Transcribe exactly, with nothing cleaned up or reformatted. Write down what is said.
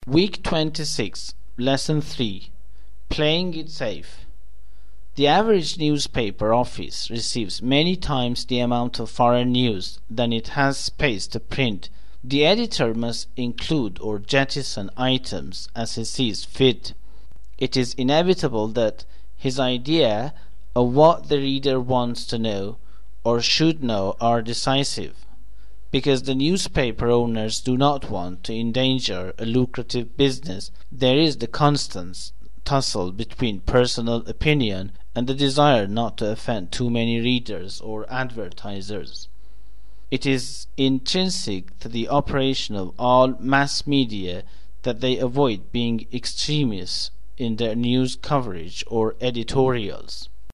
Week twenty-six, Lesson three, Playing it Safe. The average newspaper office receives many times the amount of foreign news than it has space to print. The editor must include or jettison items as he sees fit. It is inevitable that his idea of what the reader wants to know or should know are decisive, because the newspaper owners do not want to endanger a lucrative business. There is the constant tussle between personal opinion and the desire not to offend too many readers or advertisers. It is intrinsic to the operation of all mass media that they avoid being extremists in their news coverage or editorials.